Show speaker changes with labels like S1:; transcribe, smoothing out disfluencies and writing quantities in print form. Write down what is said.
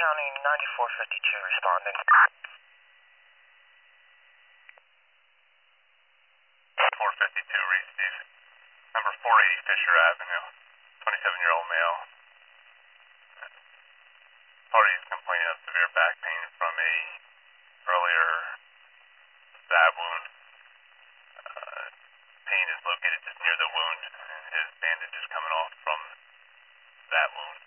S1: County 9452 responding.
S2: 452, receive. Number 480 Fisher Avenue, 27-year-old male. Party is complaining of severe back pain from a earlier stab wound. Pain is located just near the wound, and his bandage is coming off from that wound.